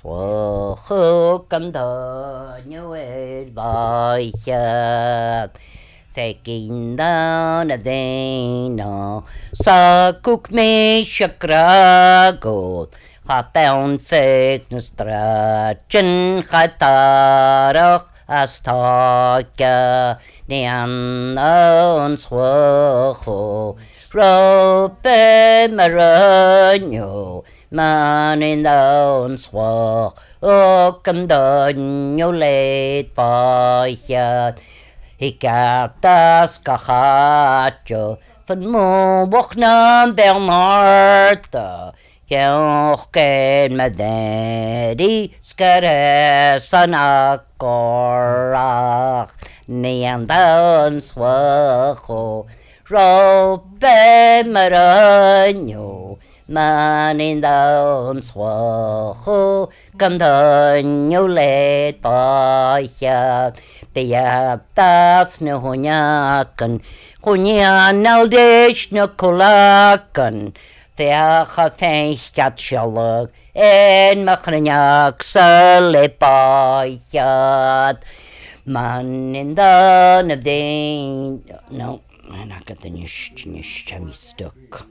Swacho continued weiche. Taking down a dano, sa cook me shakrago. Chapeon fake nustrachin chatarach astaka. Nian on swacho. Rope maranyo. Man in down swach. O come down your late fight. Hikatas kachacho, van mo bochna Bernarda, Kjorken maderi, skare sanakorach, neandan swacho, robe maranyo, man in down swacho, kandanyo let payat. Tia tas ne honyakan, honyan aldish ne kolakan, Tia chafeich gatchalog, en macranyak salepayat. Man in the navdain, no, I'm not got the nish stuck.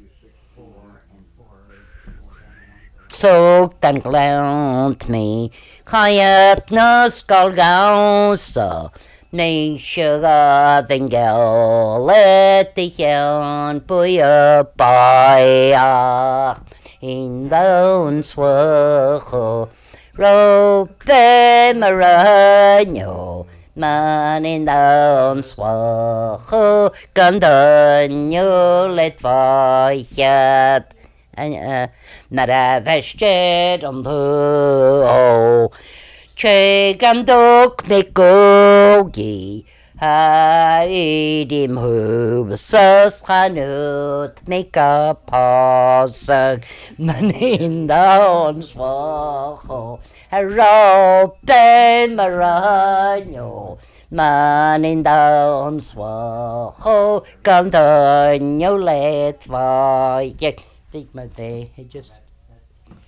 So dan glant me, chayat na skalgausa, ne sugar then go let the yan puya baya in down swacho, rope maranyo, man in down swacho, gandanyo let vayat. Nara vested on the che gandok mekogi haidim hubsas chanut make a pasang manin down swacho haropen maranyo manin down swacho gandanyo let vayek. Think my day. It just